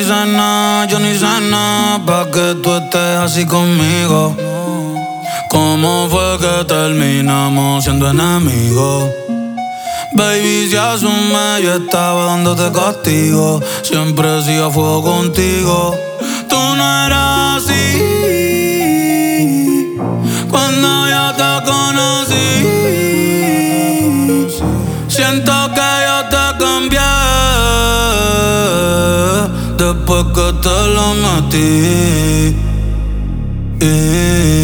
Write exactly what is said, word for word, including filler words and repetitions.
sé nada, yo ni sé nada, pa' que tú estés así conmigo. ¿Cómo fue que terminamos siendo enemigos? Baby, si asume, yo estaba dándote castigo. Siempre he sido a fuego contigo. Tú no eras así cuando yo te conocí. Siento que yo te cambié después que te lo metí.